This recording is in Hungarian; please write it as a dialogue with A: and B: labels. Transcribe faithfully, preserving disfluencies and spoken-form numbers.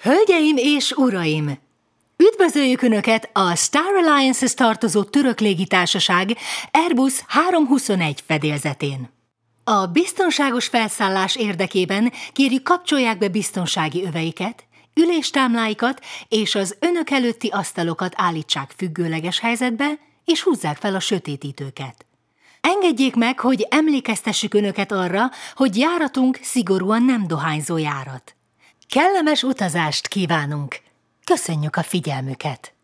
A: Hölgyeim és uraim! Üdvözöljük Önöket a Star Alliance-hez tartozó török légitársaság Airbus háromszázhuszonegy fedélzetén. A biztonságos felszállás érdekében kérjük, kapcsolják be biztonsági öveiket, üléstámláikat és az önök előtti asztalokat állítsák függőleges helyzetbe, és húzzák fel a sötétítőket. Engedjék meg, hogy emlékeztessük Önöket arra, hogy járatunk szigorúan nem dohányzó járat. Kellemes utazást kívánunk! Köszönjük a figyelmüket!